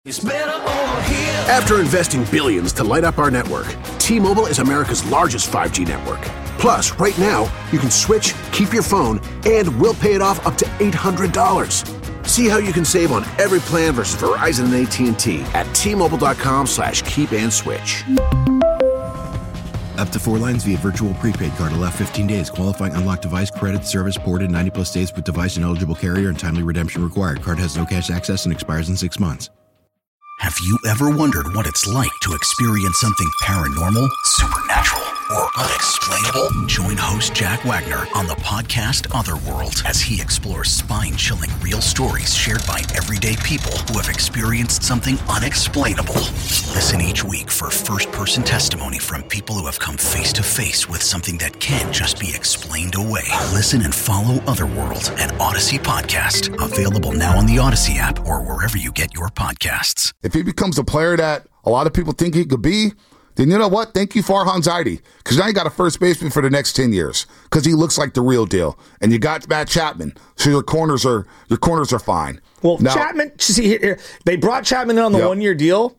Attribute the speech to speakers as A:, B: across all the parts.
A: After investing billions to light up our network, T-Mobile is America's largest 5G network. Plus, right now, you can switch, keep your phone, and we'll pay it off up to $800. See how you can save on every plan versus Verizon and AT&T at T-Mobile.com/keep-and-switch.
B: Up to 4 lines via virtual prepaid card. Allow 15 days. Qualifying unlocked device credit service ported 90-plus days with device and eligible carrier and timely redemption required. Card has no cash access and expires in 6 months.
C: Have you ever wondered what it's like to experience something paranormal, supernatural, or unexplainable? Join host Jack Wagner on the podcast Otherworld as he explores spine-chilling real stories shared by everyday people who have experienced something unexplainable. Listen each week for first-person testimony from people who have come face-to-face with something that can't just be explained away. Listen and follow Otherworld, an Odyssey podcast. Available now on the Odyssey app or wherever you get your podcasts.
D: If he becomes a player that a lot of people think he could be, then you know what? Thank you, Farhan Zaidi, because now you got a first baseman for the next 10 years because he looks like the real deal. And you got Matt Chapman, so your corners are fine.
E: Well,
D: now,
E: Chapman, see, they brought Chapman in on the 1-year deal.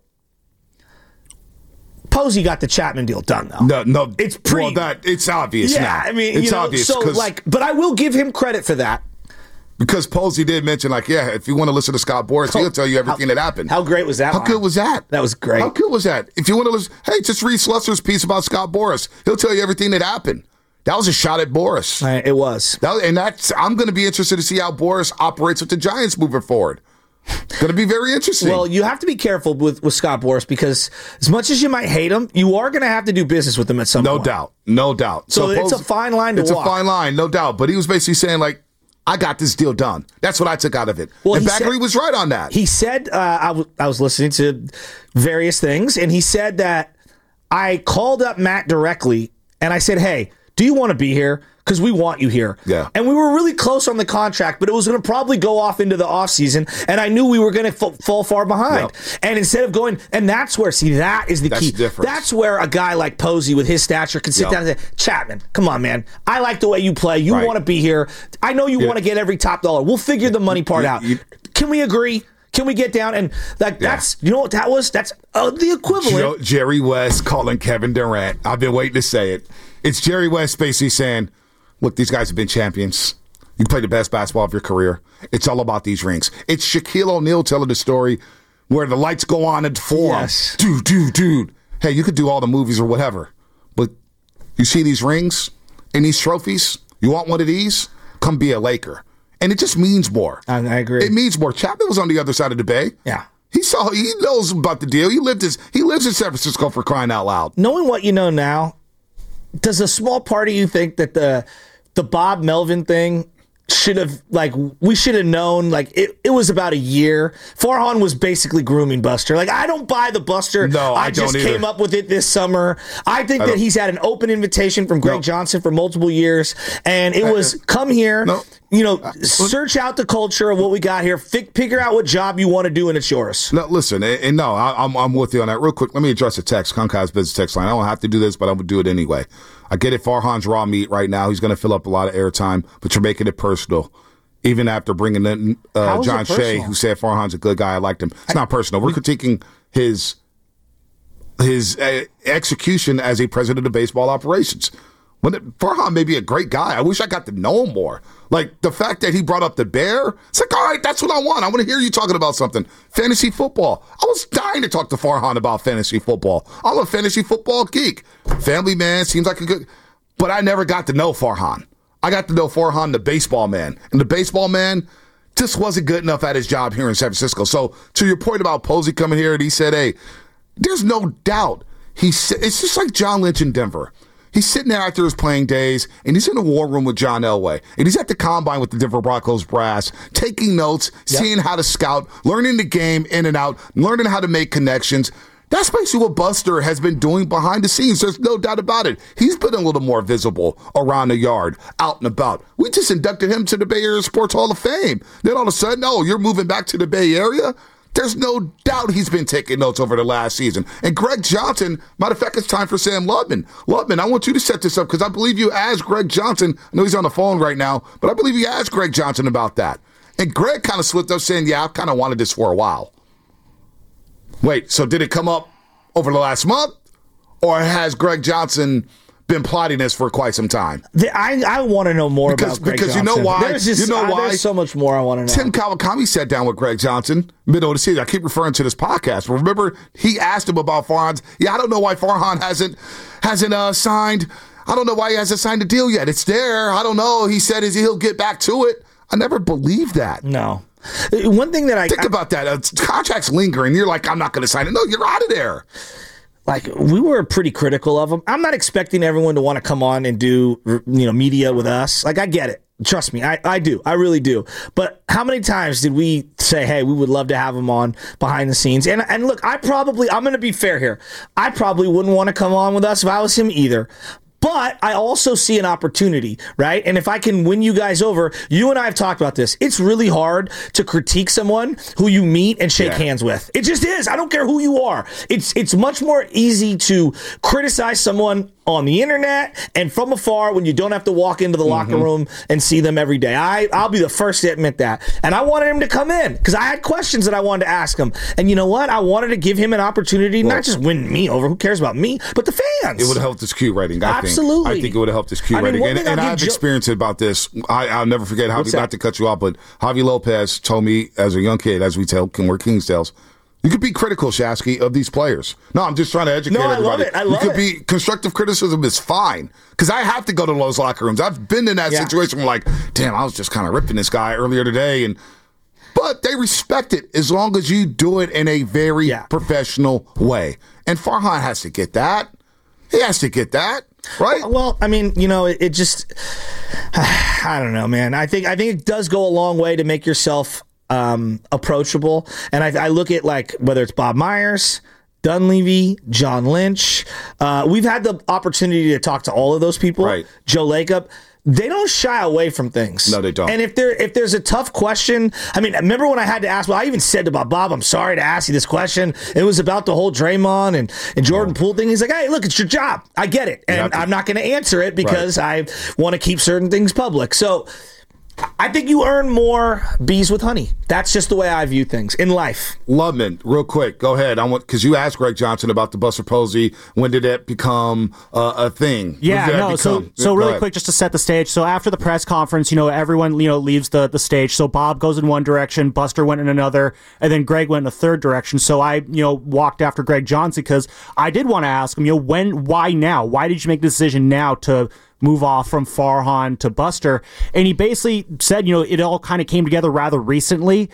E: Posey got the Chapman deal done, though.
D: No,
E: it's
D: it's obvious now.
E: I mean,
D: it's obvious.
E: But I will give him credit for that.
D: Because Posey did mention, if you want to listen to Scott Boras, he'll tell you everything that happened.
E: How great was that?
D: How good was that?
E: That was great.
D: How good was that? If you want to listen, hey, just read Slusser's piece about Scott Boras. He'll tell you everything that happened. That was a shot at Boras.
E: It was.
D: I'm going to be interested to see how Boras operates with the Giants moving forward. Going to be very interesting.
E: Well, you have to be careful with Scott Boras because as much as you might hate him, you are going to have to do business with him at some point.
D: No doubt.
E: So it's a fine line to walk.
D: It's a fine line, no doubt. But he was basically saying, I got this deal done. That's what I took out of it. Well, and Baggery was right on that.
E: He said, I was listening to various things, and he said that I called up Matt directly, and I said, hey, do you want to be here? Because we want you here.
D: Yeah.
E: And we were really close on the contract, but it was going to probably go off into the offseason, and I knew we were going to fall far behind. Yep. And instead of going, and that's where, that is the key.
D: Difference.
E: That's where a guy like Posey with his stature can sit down and say, Chapman, come on, man. I like the way you play. You want to be here. I know you want to get every top dollar. We'll figure the money part out. Can we agree? Can we get down? And that's, you know what that was? That's the equivalent.
D: Jerry West calling Kevin Durant. I've been waiting to say it. It's Jerry West basically saying, look, these guys have been champions. You play the best basketball of your career. It's all about these rings. It's Shaquille O'Neal telling the story where the lights go on at the forum.
E: Yes.
D: Dude. Hey, you could do all the movies or whatever, but you see these rings and these trophies? You want one of these? Come be a Laker. And it just means more.
E: I agree.
D: It means more. Chapman was on the other side of the bay.
E: Yeah.
D: He knows about the deal. He lives in San Francisco, for crying out loud.
E: Knowing what you know now, does a small part of you think that the Bob Melvin thing we should have known, it was about a year. Farhan was basically grooming Buster. I don't buy the Buster.
D: No, I
E: just
D: don't either.
E: came up with it this summer. I think that he's had an open invitation from Greg Johnson for multiple years, and it was come here, search out the culture of what we got here, figure out what job you want to do, and it's yours.
D: No, listen, I'm with you on that. Real quick, let me address the text, Concast business text line. I don't have to do this, but I'm going to do it anyway. I get it, Farhan's raw meat right now. He's going to fill up a lot of airtime, but you're making it personal. Even after bringing in John Shea, who said Farhan's a good guy, I liked him. It's not personal. We're critiquing his execution as a president of baseball operations. Farhan may be a great guy. I wish I got to know him more. The fact that he brought up the Bear, it's all right, that's what I want. I want to hear you talking about something. Fantasy football. I was dying to talk to Farhan about fantasy football. I'm a fantasy football geek. Family man, seems like a good... But I never got to know Farhan. I got to know Farhan, the baseball man. And the baseball man just wasn't good enough at his job here in San Francisco. So to your point about Posey coming here, and he said, hey, there's no doubt. It's just like John Lynch in Denver. He's sitting there after his playing days, and he's in the war room with John Elway. And he's at the combine with the Denver Broncos brass, taking notes, seeing how to scout, learning the game in and out, learning how to make connections. That's basically what Buster has been doing behind the scenes. There's no doubt about it. He's been a little more visible around the yard, out and about. We just inducted him to the Bay Area Sports Hall of Fame. Then all of a sudden, you're moving back to the Bay Area? There's no doubt he's been taking notes over the last season. And Greg Johnson, matter of fact, it's time for Sam Lubman. Lubman, I want you to set this up because I believe you asked Greg Johnson. I know he's on the phone right now, but I believe you asked Greg Johnson about that. And Greg kind of slipped up saying, I kind of wanted this for a while. Wait, so did it come up over the last month, or has Greg Johnson been plotting this for quite some time?
E: I want to know more about Greg Johnson.
D: You know why?
E: There's so much more I want to know.
D: Tim Kawakami sat down with Greg Johnson middle of the season. I keep referring to this podcast. Remember, he asked him about Farhan. Yeah, I don't know why Farhan hasn't signed. I don't know why he hasn't signed a deal yet. It's there. I don't know. He said he'll get back to it. I never believed that.
E: No. One thing that I
D: think about that, contracts linger, and you're like, I'm not going to sign it. No, you're out of there.
E: Like, we were pretty critical of him. I'm not expecting everyone to want to come on and do, media with us. Like, I get it. Trust me, I do. I really do. But how many times did we say, hey, we would love to have him on behind the scenes? And look, I'm going to be fair here. I probably wouldn't want to come on with us if I was him either. But I also see an opportunity, right? And if I can win you guys over, you and I have talked about this. It's really hard to critique someone who you meet and shake hands with. It just is. I don't care who you are. It's much more easy to criticize someone on the internet and from afar when you don't have to walk into the locker room and see them every day. I'll be the first to admit that. And I wanted him to come in because I had questions that I wanted to ask him. And you know what? I wanted to give him an opportunity, not just win me over. Who cares about me? But the fans.
D: It would have helped his Q rating, I think.
E: Absolutely.
D: I think it would have helped his Q rating. And I've experienced it about this. I'll never forget Javi, not to cut you off, but Javi Lopez told me as a young kid, as we tell, we're Kingsdales, you could be critical, Shasky, of these players. No, I'm just trying to educate everybody.
E: I love it.
D: Be constructive criticism is fine because I have to go to those locker rooms. I've been in that situation where like, damn, I was just kind of ripping this guy earlier today, but they respect it as long as you do it in a very professional way. And Farhan has to get that. He has to get that, right?
E: Well, I mean, it just, I don't know, man. I think it does go a long way to make yourself approachable. And I look at like whether it's Bob Myers, Dunleavy, John Lynch. We've had the opportunity to talk to all of those people.
D: Right.
E: Joe Lacob. They don't shy away from things.
D: No, they don't.
E: And if there's a tough question, I mean, remember when I had to ask? Well, I even said to Bob, I'm sorry to ask you this question. It was about the whole Draymond and Jordan Poole thing. He's like, hey, look, it's your job. I get it. And I'm not going to answer it because I want to keep certain things public. So I think you earn more bees with honey. That's just the way I view things in life.
D: Lubman, real quick, go ahead. Because you asked Greg Johnson about the Buster Posey. When did that become a thing?
F: So really quick, just to set the stage. So after the press conference, everyone leaves the stage. So Bob goes in one direction, Buster went in another, and then Greg went in a third direction. So I walked after Greg Johnson because I did want to ask him, why now? Why did you make the decision now to move off from Farhan to Buster? And he basically said, it all kind of came together rather recently.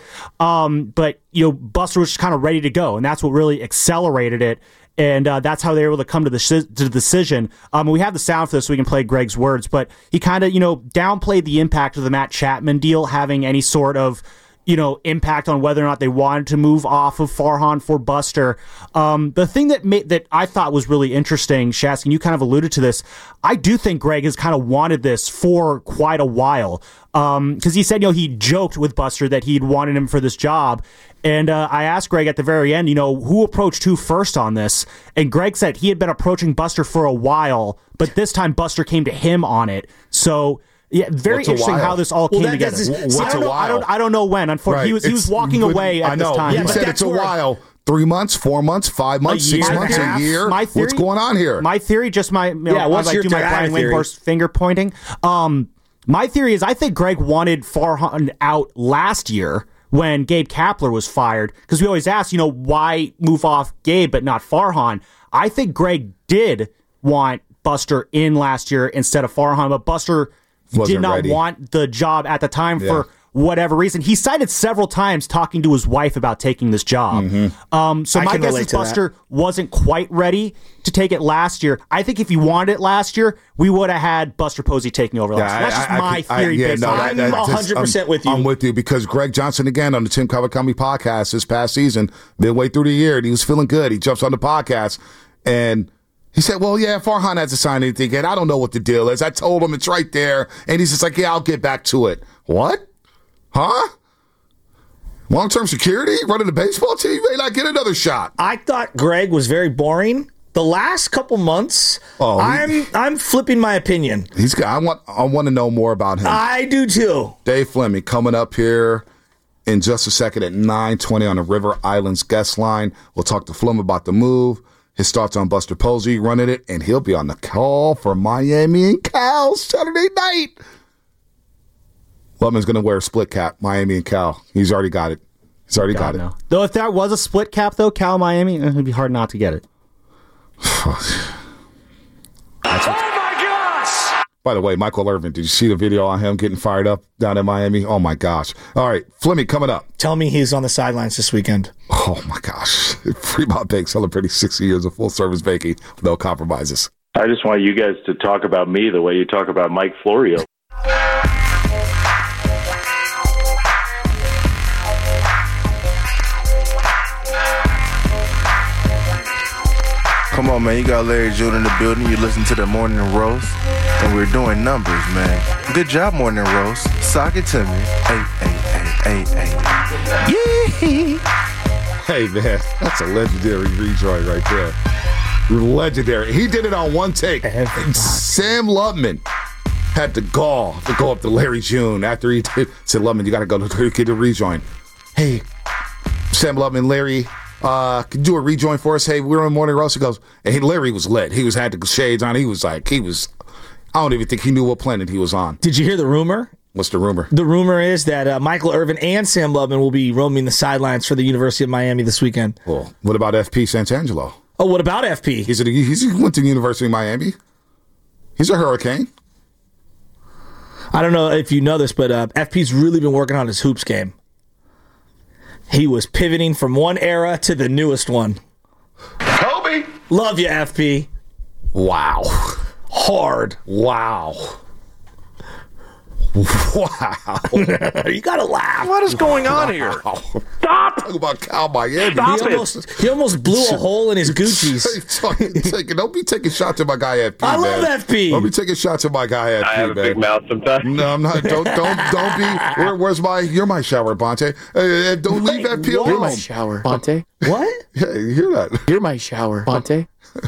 F: But Buster was just kind of ready to go, and that's what really accelerated it. And that's how they were able to come to the decision. We have the sound for this so we can play Greg's words, but he kind of, downplayed the impact of the Matt Chapman deal having any sort of impact on whether or not they wanted to move off of Farhan for Buster. The thing that I thought was really interesting, Shasky, and you kind of alluded to this, I do think Greg has kind of wanted this for quite a while. Because he said, he joked with Buster that he'd wanted him for this job. And I asked Greg at the very end, who approached who first on this? And Greg said he had been approaching Buster for a while, but this time Buster came to him on it. So yeah, very interesting how this all came together. I don't know when. Unfortunately, he was walking away at this time.
D: He said it's a while. 3 months, 4 months, 5 months, 6 months, a year. What's going on here?
F: My theory, just my what's your Brian Windhorst finger pointing. My theory is I think Greg wanted Farhan out last year when Gabe Kapler was fired, because we always ask, why move off Gabe but not Farhan? I think Greg did want Buster in last year instead of Farhan, but Buster did not want the job at the time for whatever reason. He cited several times talking to his wife about taking this job. So my guess is Buster wasn't quite ready to take it last year. I think if he wanted it last year, we would have had Buster Posey taking over last year. That's just my theory.
E: I'm 100% with you.
D: I'm with you because Greg Johnson, again, on the Tim Kawakami podcast this past season, midway through the year, and he was feeling good. He jumps on the podcast and he said, well, yeah, Farhan hasn't signed anything yet. I don't know what the deal is. I told him it's right there. And he's just like, yeah, I'll get back to it. What? Huh? Long-term security? Running the baseball team? You may not get another shot.
E: I thought Greg was very boring. The last couple months, I'm flipping my opinion.
D: I want to know more about him.
E: I do too.
D: Dave Fleming coming up here. in just a second at 9:20 on the River Islands guest line. We'll talk to Flum about the move, his thoughts on Buster Posey running it, and he'll be on the call for Miami and Cal Saturday night. Lubman's going to wear a split cap, Miami and Cal. He's already got it.
F: No. Though if that was a split cap, though, Cal Miami, it'd be hard not to get it.
D: By the way, Michael Irvin, did you see the video on him getting fired up down in Miami? Oh, my gosh. All right, Flemmy coming up.
E: Tell me he's on the sidelines this weekend.
D: Oh, my gosh. Fremont Bank celebrating 60 years of full-service banking with no compromises.
G: I just want you guys to talk about me the way you talk about Mike Florio.
H: Come on, man. You got Larry June in the building. You listen to the Morning Roast, and we're doing numbers, man. Good job, Morning Roast. Sock it to me. Hey. Yee!
D: Hey, man, that's a legendary rejoin right there. Legendary. He did it on one take. Sam Lubman had the gall to go up to Larry June after he said, Lubman, you got to go get a rejoin. Hey, Sam Lubman, Larry, could you do a rejoin for us? Hey, we're on Morning Roast. He goes, and Larry was lit. He had the shades on. I don't even think he knew what planet he was on.
E: Did you hear the rumor?
D: What's the rumor?
E: The rumor is that Michael Irvin and Sam Lubman will be roaming the sidelines for the University of Miami this weekend.
D: Well, what about FP Santangelo?
E: Oh, what about FP?
D: He went to the University of Miami. He's a Hurricane.
E: I don't know if you know this, but FP's really been working on his hoops game. He was pivoting from one era to the newest one.
G: Kobe!
E: Love you, FP.
D: Wow.
E: Hard.
D: Wow. Wow.
E: You gotta laugh.
H: What is going on here?
G: Stop!
D: Talk about Cal Miami.
E: He almost blew a hole in his Gucci's.
D: Don't be taking shots at my guy FP.
E: I love FP.
D: Don't be taking shots at my guy FP.
G: I have a big mouth sometimes.
D: No, I'm not. Don't be. Where's my? You're my shower, Bonte. Don't leave FP alone.
I: You're my shower, Bonte.
E: What?
D: Yeah, you hear that?
I: You're my shower, Bonte.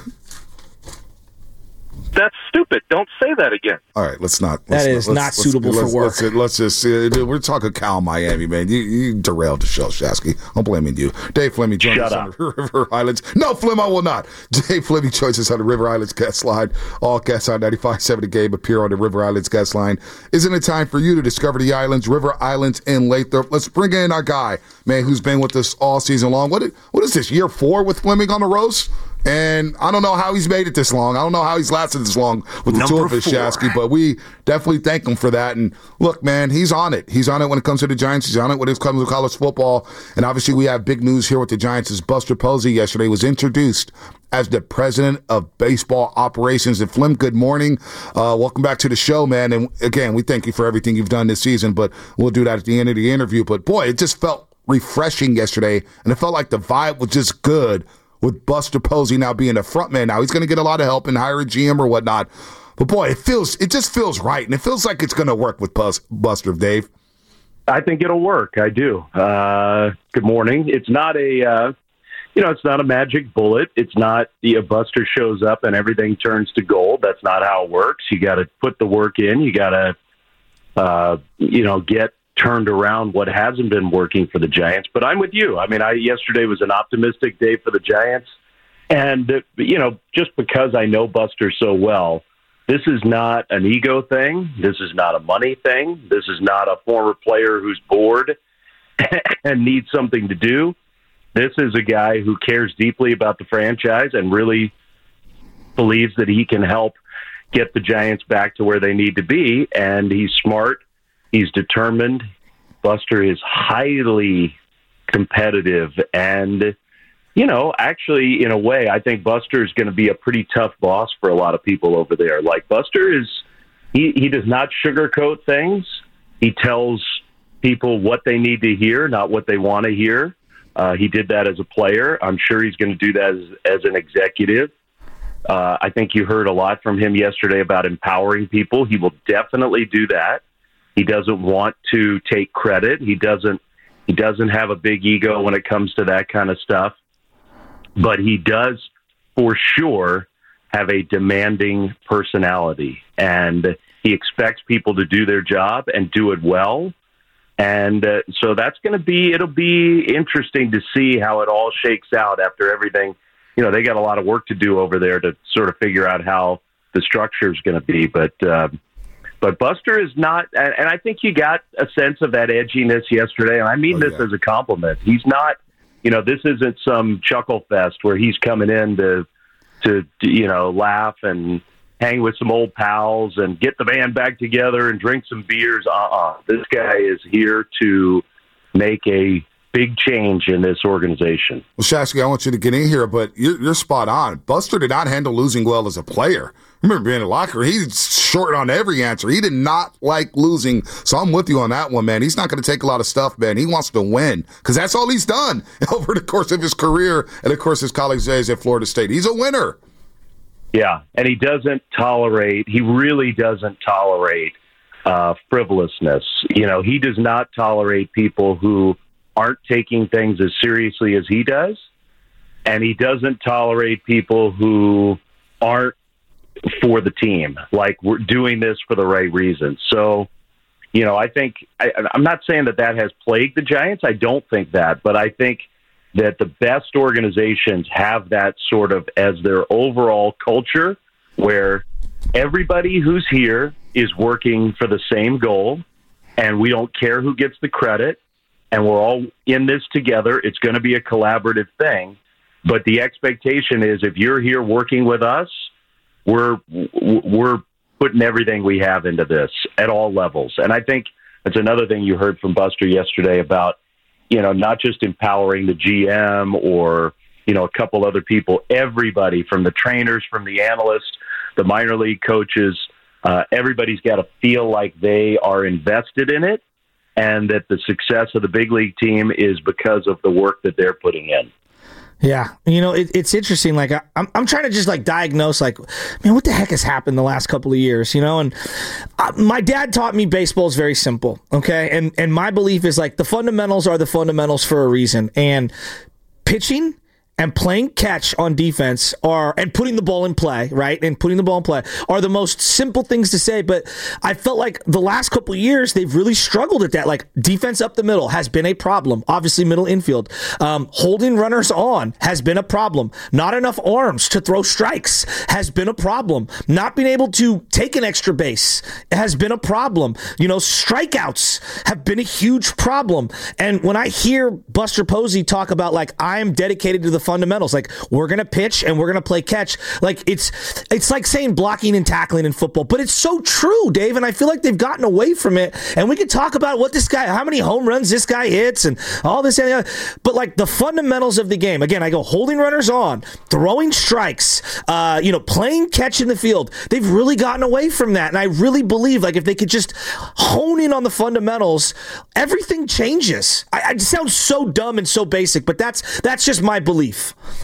G: That's stupid. Don't say that again.
D: All right, let's not.
E: That is not suitable for work.
D: Let's just. We're talking Cal Miami, man. You derailed the show, Shasky. I'm blaming you. Dave Fleming joins us on the River Islands. No, Flem, I will not. Dave Fleming joins us on the River Islands guest line. All guests on 95.7 The Game appear on the River Islands guest line. Isn't it time for you to discover the islands, River Islands in Lathrop? Let's bring in our guy, man, who's been with us all season long. What is this, year 4 with Fleming on the roast? And I don't know how he's made it this long. I don't know how he's lasted this long with the two of us, Shasky, but we definitely thank him for that. And look, man, he's on it. He's on it when it comes to the Giants. He's on it when it comes to college football. And obviously we have big news here with the Giants as Buster Posey yesterday was introduced as the president of baseball operations. And Flem, good morning. Welcome back to the show, man. And again, we thank you for everything you've done this season, but we'll do that at the end of the interview. But boy, it just felt refreshing yesterday. And it felt like the vibe was just good with Buster Posey now being a front man. Now he's going to get a lot of help and hire a GM or whatnot. But boy, it just feels right. And it feels like it's going to work with Buster, Dave.
G: I think it'll work. I do. Good morning. It's not it's not a magic bullet. It's not Buster shows up and everything turns to gold. That's not how it works. You got to put the work in. You got to, get turned around what hasn't been working for the Giants. But I'm with you. I mean, yesterday was an optimistic day for the Giants. And, just because I know Buster so well, this is not an ego thing. This is not a money thing. This is not a former player who's bored and needs something to do. This is a guy who cares deeply about the franchise and really believes that he can help get the Giants back to where they need to be. And he's smart. He's determined. Buster is highly competitive. And, actually, in a way, I think Buster is going to be a pretty tough boss for a lot of people over there. Like, Buster is, he does not sugarcoat things. He tells people what they need to hear, not what they want to hear. He did that as a player. I'm sure he's going to do that as an executive. I think you heard a lot from him yesterday about empowering people. He will definitely do that. He doesn't want to take credit. He doesn't have a big ego when it comes to that kind of stuff. But he does, for sure, have a demanding personality. And he expects people to do their job and do it well. And so it'll be interesting to see how it all shakes out after everything. You know, they got a lot of work to do over there to sort of figure out how the structure is going to be. But Buster is not, and I think he got a sense of that edginess yesterday. And I mean this as a compliment. He's not, this isn't some chuckle fest where he's coming in to laugh and hang with some old pals and get the band back together and drink some beers. This guy is here to make a big change in this organization.
D: Well, Shasky, I want you to get in here, but you're spot on. Buster did not handle losing well as a player. I remember being in the locker room, he's short on every answer. He did not like losing. So I'm with you on that one, man. He's not going to take a lot of stuff, man. He wants to win because that's all he's done over the course of his career and, of course, his college days at Florida State. He's a winner.
G: Yeah, and he really doesn't tolerate frivolousness. He does not tolerate people who aren't taking things as seriously as he does, and he doesn't tolerate people who aren't for the team, like we're doing this for the right reasons. So, I think I'm not saying that has plagued the Giants. I don't think that, but I think that the best organizations have that sort of as their overall culture where everybody who's here is working for the same goal, and we don't care who gets the credit, and we're all in this together. It's going to be a collaborative thing, but the expectation is if you're here working with us, we're putting everything we have into this at all levels. And I think that's another thing you heard from Buster yesterday about, not just empowering the GM or, a couple other people, everybody from the trainers, from the analysts, the minor league coaches, everybody's got to feel like they are invested in it and that the success of the big league team is because of the work that they're putting in.
E: Yeah. It's interesting. Like, I'm trying to just diagnose, man, what the heck has happened the last couple of years, and my dad taught me baseball is very simple. Okay. And my belief is the fundamentals are the fundamentals for a reason, and pitching and playing catch on defense and putting the ball in play, right? And putting the ball in play are the most simple things to say. But I felt like the last couple of years, they've really struggled at that. Defense up the middle has been a problem. Obviously, middle infield. Holding runners on has been a problem. Not enough arms to throw strikes has been a problem. Not being able to take an extra base has been a problem. Strikeouts have been a huge problem. And when I hear Buster Posey talk about, I am dedicated to the fundamentals, we're going to pitch and we're going to play catch, it's like saying blocking and tackling in football, but it's so true, Dave, and I feel like they've gotten away from it. And we could talk about how many home runs this guy hits and all this and the other, but the fundamentals of the game, again, I go holding runners on, throwing strikes, playing catch in the field, they've really gotten away from that. And I really believe if they could just hone in on the fundamentals, everything changes. I sound so dumb and so basic, but that's just my belief.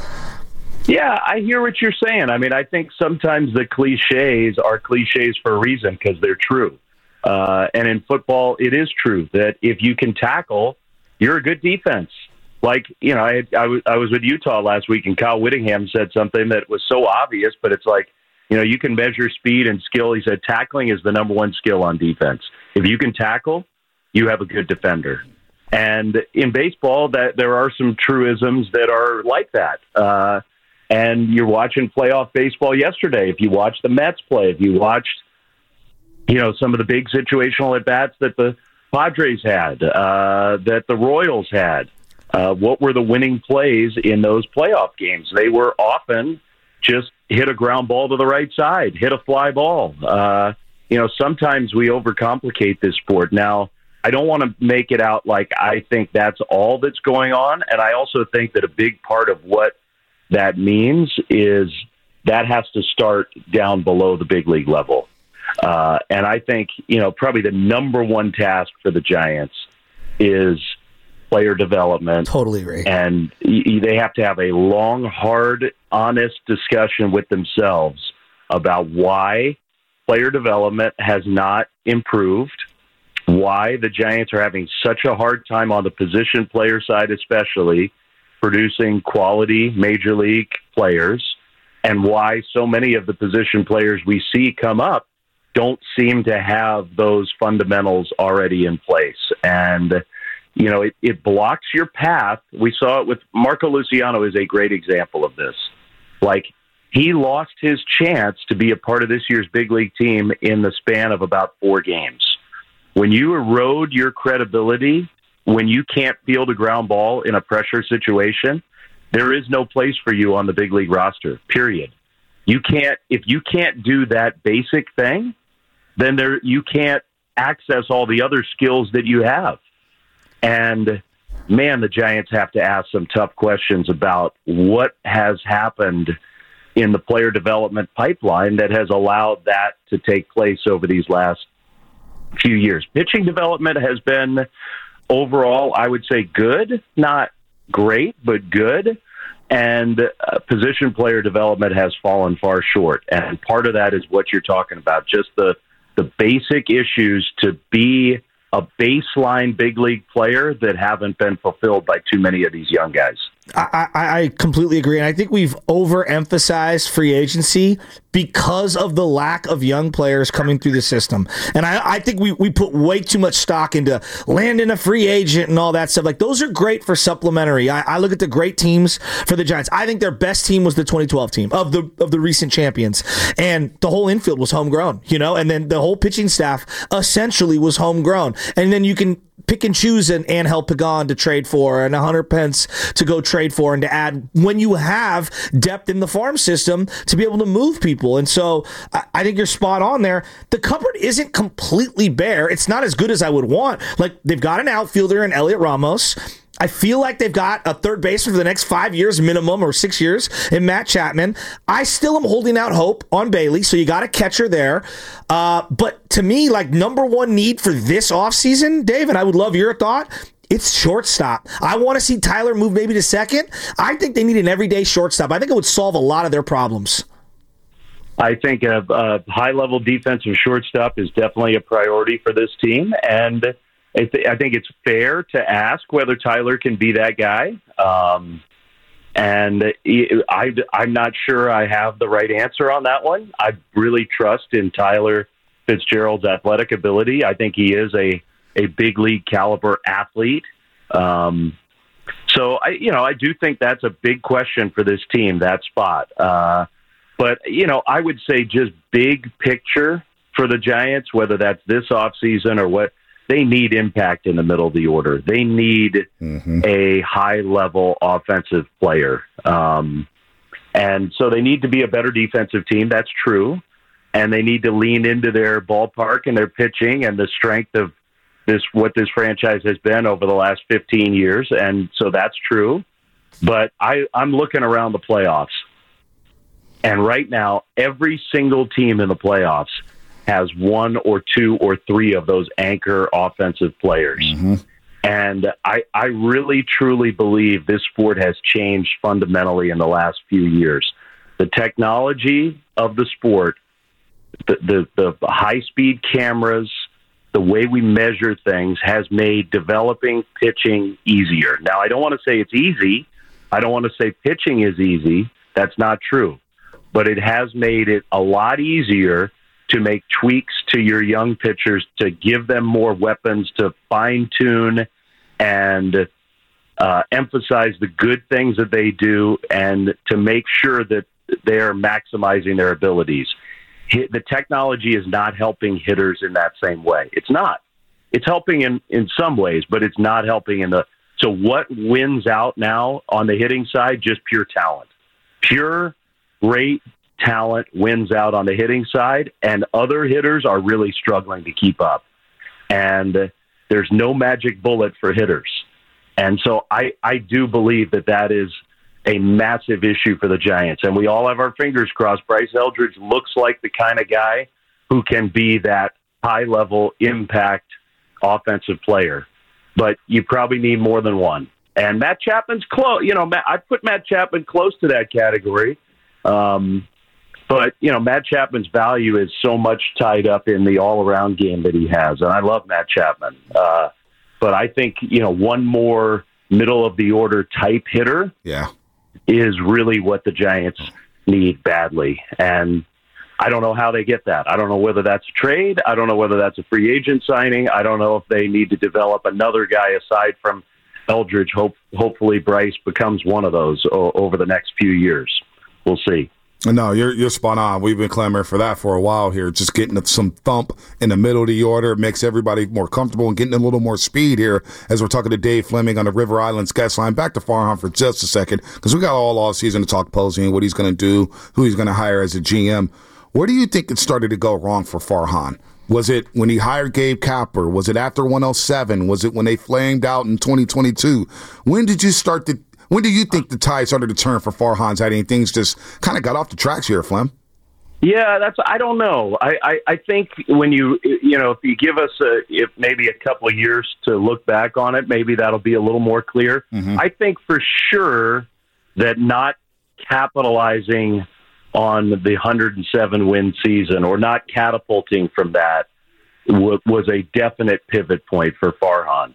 G: Yeah, I hear what you're saying. I mean, I think sometimes the cliches are cliches for a reason because they're true. And in football, it is true that if you can tackle, you're a good defense. I was with Utah last week, and Kyle Whittingham said something that was so obvious, but it's you can measure speed and skill. He said tackling is the number one skill on defense. If you can tackle, you have a good defender. And in baseball, that there are some truisms that are like that. And you're watching playoff baseball yesterday. If you watch the Mets play, if you watched, some of the big situational at-bats that the Padres had, that the Royals had, what were the winning plays in those playoff games? They were often just hit a ground ball to the right side, hit a fly ball. Sometimes we overcomplicate this sport. Now, I don't want to make it out like I think that's all that's going on. And I also think that a big part of what that means is that has to start down below the big league level. And I think, probably the number one task for the Giants is player development.
E: Totally agree.
G: And they have to have a long, hard, honest discussion with themselves about why player development has not improved, why the Giants are having such a hard time on the position player side, especially producing quality major league players, and why so many of the position players we see come up don't seem to have those fundamentals already in place. And, you know, it blocks your path. We saw it with Marco Luciano is a great example of this. Like, he lost his chance to be a part of this year's big league team in the span of about 4 games. When you erode your credibility, when you can't field a ground ball in a pressure situation, there is no place for you on the big league roster, period. If you can't do that basic thing, then you can't access all the other skills that you have. And man, the Giants have to ask some tough questions about what has happened in the player development pipeline that has allowed that to take place over these last few years. Pitching development has been overall, I would say, good, not great, but good. And position player development has fallen far short. And part of that is what you're talking about, just the basic issues to be a baseline big league player that haven't been fulfilled by too many of these young guys.
E: I completely agree. And I think we've overemphasized free agency because of the lack of young players coming through the system. And I think we put way too much stock into landing a free agent and all that stuff. Like, those are great for supplementary. I look at the great teams for the Giants. I think their best team was the 2012 team of the recent champions. And the whole infield was homegrown, you know, and then the whole pitching staff essentially was homegrown. And then you can pick and choose an Angel Pagan to trade for and a Hunter Pence to go trade for and to add when you have depth in the farm system to be able to move people. And so I think you're spot on there. The cupboard isn't completely bare. It's not as good as I would want. Like, they've got an outfielder in Elliot Ramos. I feel like they've got a third baseman for the next 5 years minimum, or 6 years, in Matt Chapman. I still am holding out hope on Bailey, so you got a catcher there. But to me, like, number one need for this offseason, Dave, and I would love your thought, it's shortstop. I want to see Tyler move maybe to second. I think they need an everyday shortstop. I think it would solve a lot of their problems.
G: I think a high-level defensive shortstop is definitely a priority for this team, and I think it's fair to ask whether Tyler can be that guy. And I'm not sure I have the right answer on that one. I really trust in Tyler Fitzgerald's athletic ability. I think he is a big league caliber athlete. So I do think that's a big question for this team, that spot. But I would say just big picture for the Giants, whether that's this offseason or what, they need impact in the middle of the order. They need a high-level offensive player. And so they need to be a better defensive team. That's true. And they need to lean into their ballpark and their pitching and the strength of what this franchise has been over the last 15 years. And so that's true. But I'm looking around the playoffs. And right now, every single team in the playoffs has 1 or 2 or 3 of those anchor offensive players. And I really, truly believe this sport has changed fundamentally in the last few years. The technology of the sport, the high-speed cameras, the way we measure things has made developing pitching easier. Now, I don't want to say it's easy. I don't want to say pitching is easy. That's not true. But it has made it a lot easier to make tweaks to your young pitchers, to give them more weapons, to fine-tune and emphasize the good things that they do, and to make sure that they're maximizing their abilities. The technology is not helping hitters in that same way. It's not. It's helping in some ways, but it's not helping in the... So what wins out now on the hitting side? Just pure talent. Pure, great talent wins out on the hitting side, and other hitters are really struggling to keep up. And there's no magic bullet for hitters. And so I do believe that is a massive issue for the Giants. And we all have our fingers crossed. Bryce Eldridge looks like the kind of guy who can be that high-level impact offensive player. But you probably need more than one. And Matt Chapman's close. I put Matt Chapman close to that category. But, Matt Chapman's value is so much tied up in the all-around game that he has. And I love Matt Chapman. But I think, one more middle-of-the-order type hitter is really what the Giants need badly. And I don't know how they get that. I don't know whether that's a trade. I don't know whether that's a free agent signing. I don't know if they need to develop another guy aside from Eldridge. Hopefully Bryce becomes one of those over the next few years. We'll see.
D: No, you're spot on. We've been clamoring for that for a while here. Just getting some thump in the middle of the order makes everybody more comfortable and getting a little more speed here as we're talking to Dave Fleming on the River Islands guest line. Back to Farhan for just a second because we got all season to talk Posey and what he's going to do, who he's going to hire as a GM. Where do you think it started to go wrong for Farhan? Was it when he hired Gabe Kapler? Was it after 107? Was it when they flamed out in 2022? When do you think the tide started to turn for Farhan's head and things just kind of got off the tracks here, Flem?
G: Yeah, I don't know. I think when if you give us maybe a couple of years to look back on it, maybe that'll be a little more clear. Mm-hmm. I think for sure that not capitalizing on the 107 win season or not catapulting from that was a definite pivot point for Farhan.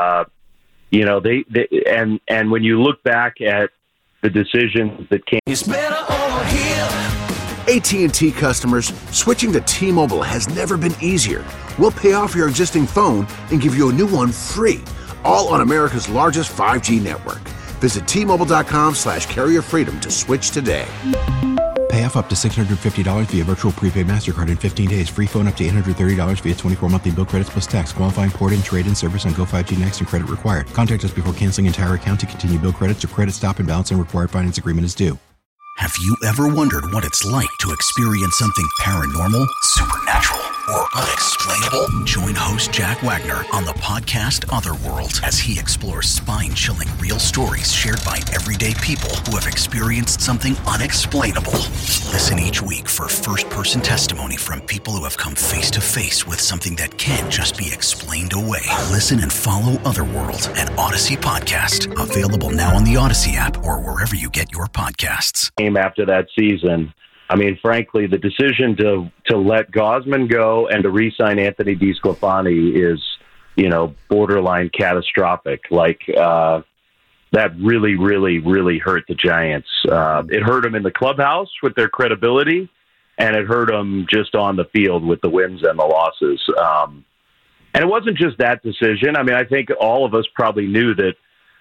G: And when you look back at the decisions that came,
A: it's better over here. AT&T customers, switching to T-Mobile has never been easier. We'll pay off your existing phone and give you a new one free, all on America's largest 5G network. Visit T-Mobile.com/carrier freedom to switch today.
B: Pay off up to $650 via virtual prepaid MasterCard in 15 days. Free phone up to $830 via 24 monthly bill credits plus tax. Qualifying port-in, trade-in service on Go 5G Next and credit required. Contact us before canceling entire account to continue bill credits or credit stop and balance and required finance agreement is due.
C: Have you ever wondered what it's like to experience something paranormal, supernatural, or unexplainable? Join host Jack Wagner on the podcast Otherworld as he explores spine-chilling real stories shared by everyday people who have experienced something unexplainable. Listen each week for first-person testimony from people who have come face-to-face with something that can't just be explained away. Listen and follow Otherworld, an Odyssey podcast. Available now on the Odyssey app or wherever you get your podcasts.
G: After that season, I mean, frankly, the decision to let Gausman go and to re-sign Anthony DeSclafani is, borderline catastrophic. That really, really, really hurt the Giants. It hurt them in the clubhouse with their credibility, and it hurt them just on the field with the wins and the losses. And it wasn't just that decision. I mean, I think all of us probably knew that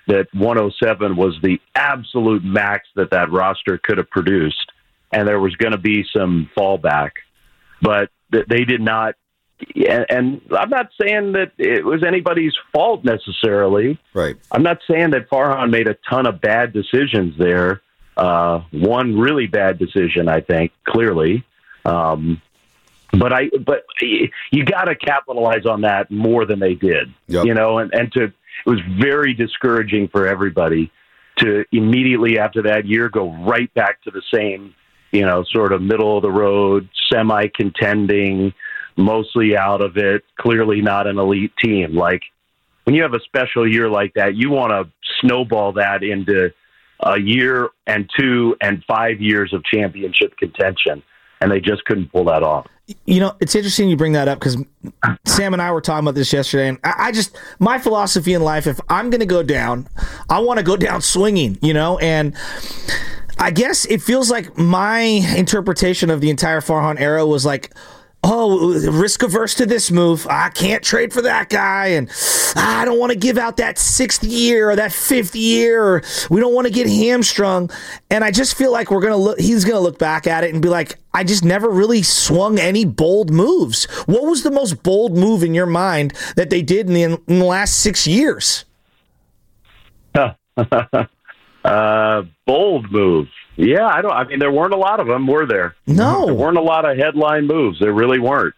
G: 107 was the absolute max that roster could have produced, and there was going to be some fallback. But they did not, and I'm not saying that it was anybody's fault necessarily.
D: Right.
G: I'm not saying that Farhan made a ton of bad decisions there. One really bad decision, I think, clearly. But you got to capitalize on that more than they did.
D: Yep.
G: It was very discouraging for everybody to immediately after that year go right back to the same, sort of middle of the road, semi-contending, mostly out of it, clearly not an elite team. Like when you have a special year like that, you want to snowball that into a year and 2 and 5 years of championship contention. And they just couldn't pull that off.
E: It's interesting you bring that up because Sam and I were talking about this yesterday, and my philosophy in life, if I'm going to go down, I want to go down swinging, and I guess it feels like my interpretation of the entire Farhan era was like, risk averse to this move. I can't trade for that guy, and I don't want to give out that 6th year or that 5th year. Or we don't want to get hamstrung. And I just feel like he's gonna look back at it and be like, I just never really swung any bold moves. What was the most bold move in your mind that they did in the last 6 years?
G: Bold move. Yeah, there weren't a lot of them, were there?
E: No.
G: There weren't a lot of headline moves. There really weren't.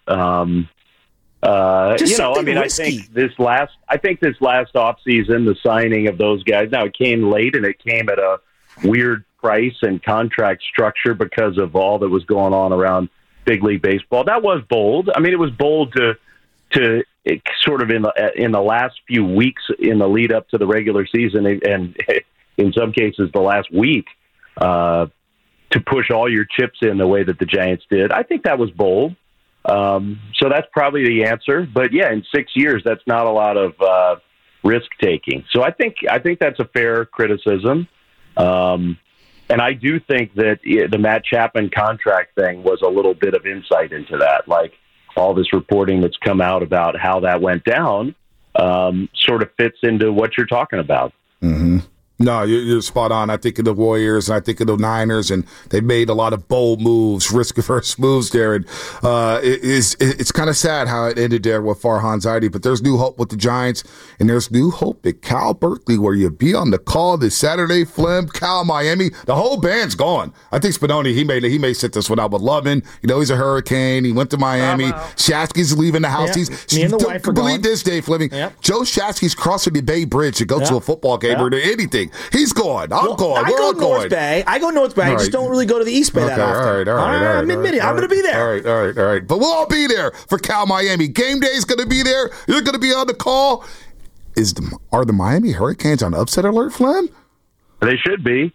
G: I think this last offseason, the signing of those guys, now it came late and it came at a weird price and contract structure because of all that was going on around big league baseball. That was bold. I mean, it was bold to sort of in the last few weeks in the lead up to the regular season and in some cases the last week, to push all your chips in the way that the Giants did. I think that was bold. So that's probably the answer. But yeah, in 6 years, that's not a lot of risk taking. So I think that's a fair criticism. And And I do think that the Matt Chapman contract thing was a little bit of insight into that. Like all this reporting that's come out about how that went down sort of fits into what you're talking about.
D: Mm-hmm. No, you're spot on. I think of the Warriors and I think of the Niners, and they made a lot of bold moves, risk-averse moves there. And it's kind of sad how it ended there with Farhan Zaidi, but there's new hope with the Giants, and there's new hope at Cal Berkeley, where you be on the call this Saturday. Flem, Cal, Miami, the whole band's gone. I think Spinoni, he may sit this one out with Lovin. You know, he's a Hurricane. He went to Miami. Shasky's leaving the house.
E: Yeah, me and the wife are
D: believe
E: going.
D: this, Dave Fleming.
E: Yep.
D: Joe Shasky's crossing the Bay Bridge to go to a football game or to anything. He's going. I'm going.
E: I
D: We're
E: go
D: all
E: North
D: going.
E: Bay. I go North Bay. I just don't really go to the East Bay that often.
D: All right.
E: I'm admitting. I'm going to be there.
D: All right. But we'll all be there for Cal Miami. Game day is going to be there. You're going to be on the call. Are the Miami Hurricanes on upset alert, Flem?
G: They should be.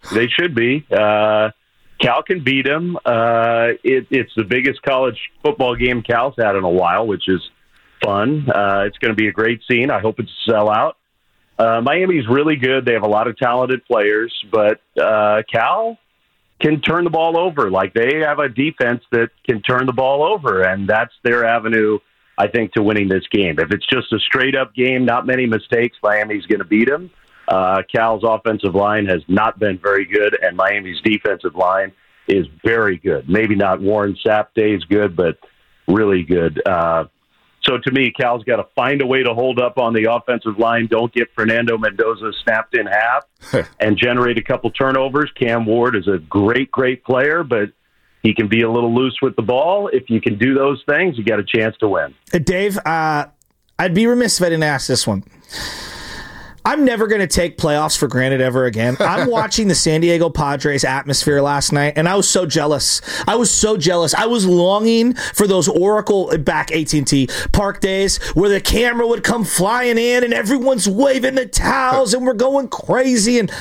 G: Cal can beat them. It's the biggest college football game Cal's had in a while, which is fun. It's going to be a great scene. I hope it's a sellout. Miami's really good. They have a lot of talented players, but Cal can turn the ball over. Like, they have a defense that can turn the ball over, and that's their avenue, I think, to winning this game. If it's just a straight-up game, not many mistakes, Miami's going to beat them. Cal's offensive line has not been very good, and Miami's defensive line is very good. Maybe not Warren Sapp days good, but really good. So to me, Cal's got to find a way to hold up on the offensive line, don't get Fernando Mendoza snapped in half, and generate a couple turnovers. Cam Ward is a great, great player, but he can be a little loose with the ball. If you can do those things, you got a chance to win.
E: Dave, I'd be remiss if I didn't ask this one. I'm never going to take playoffs for granted ever again. I'm watching the San Diego Padres atmosphere last night, and I was so jealous. I was longing for those Oracle back AT&T Park days where the camera would come flying in and everyone's waving the towels and we're going crazy. And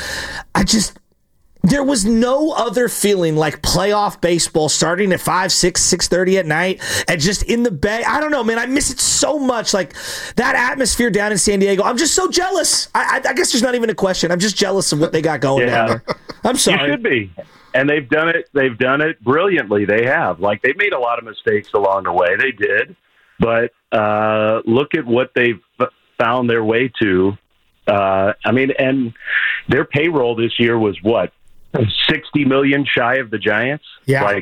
E: there was no other feeling like playoff baseball starting at 5, 6, 6:30 at night and just in the Bay. I don't know, man. I miss it so much. Like that atmosphere down in San Diego. I'm just so jealous. I guess there's not even a question. I'm just jealous of what they got going down there. I'm sorry.
G: You should be. And they've done it. They've done it brilliantly. They have. Like, they've made a lot of mistakes along the way. They did. But look at what they've found their way to. And their payroll this year was what? $60 million shy of the Giants.
E: Yeah.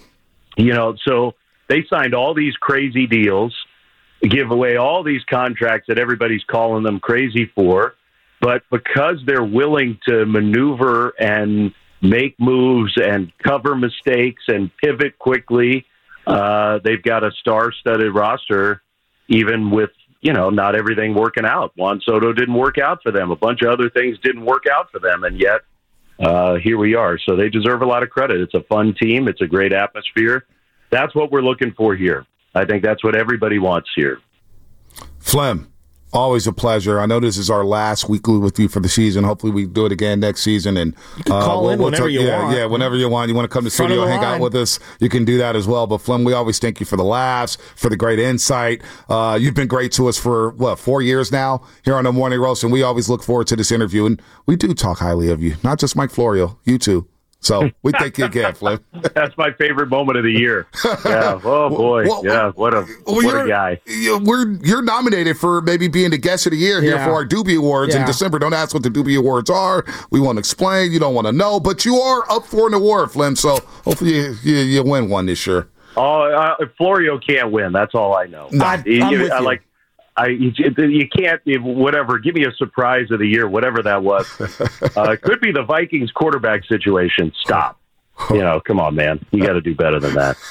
G: So they signed all these crazy deals, give away all these contracts that everybody's calling them crazy for. But because they're willing to maneuver and make moves and cover mistakes and pivot quickly, they've got a star-studded roster, even with, not everything working out. Juan Soto didn't work out for them. A bunch of other things didn't work out for them. And yet, here we are. So they deserve a lot of credit. It's a fun team. It's a great atmosphere. That's what we're looking for here. I think that's what everybody wants here.
D: Flem, always a pleasure. I know this is our last weekly with you for the season. Hopefully we do it again next season. And
E: you can call in whenever you want.
D: Yeah, whenever you want. You want to come to the studio, hang out with us, you can do that as well. But Flem, we always thank you for the laughs, for the great insight. You've been great to us for, 4 years now here on the Morning Roast, and we always look forward to this interview. And we do talk highly of you, not just Mike Florio, you too. So we thank you again, Flem.
G: That's my favorite moment of the year. Yeah. Oh boy. What a guy.
D: You're nominated for maybe being the guest of the year here for our Doobie Awards in December. Don't ask what the Doobie Awards are. We won't explain. You don't want to know, but you are up for an award, Flem. So hopefully you win one this year.
G: Oh, Florio can't win. That's all I know.
E: No, I'm with you.
G: You can't, whatever, give me a surprise of the year, whatever that was. It could be the Vikings quarterback situation. Stop. Come on, man. You got to do better than that.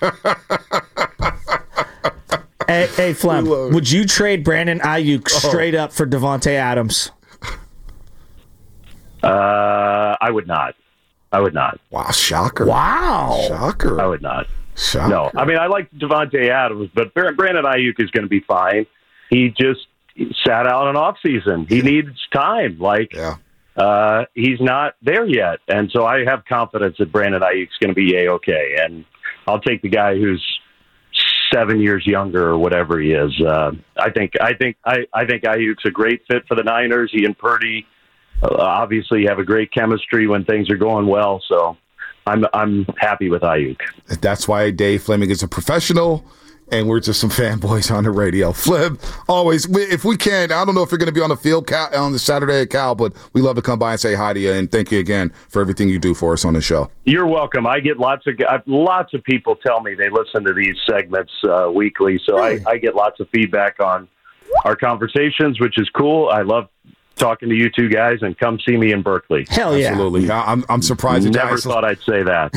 E: Hey, Flem, would you trade Brandon Ayuk straight up for Davante Adams?
G: I would not.
D: Wow, shocker.
E: Wow.
D: Shocker.
G: I would not.
D: Shocker.
G: No, I like Davante Adams, but Brandon Ayuk is going to be fine. He just sat out an off season. He needs time. He's not there yet. And so I have confidence that Brandon Ayuk's going to be A-okay. And I'll take the guy who's 7 years younger or whatever he is. I think Ayuk's a great fit for the Niners. He and Purdy obviously have a great chemistry when things are going well. So I'm happy with Ayuk.
D: That's why Dave Fleming is a professional, and we're just some fanboys on the radio. Flip, always, if we can, I don't know if you're going to be on the field on the Saturday at Cal, but we love to come by and say hi to you, and thank you again for everything you do for us on the show.
G: You're welcome. I get lots of people tell me they listen to these segments weekly, so I get lots of feedback on our conversations, which is cool. I love talking to you two guys, and come see me in Berkeley.
E: Hell yeah.
D: Absolutely. I'm surprised.
G: Never thought I'd say that.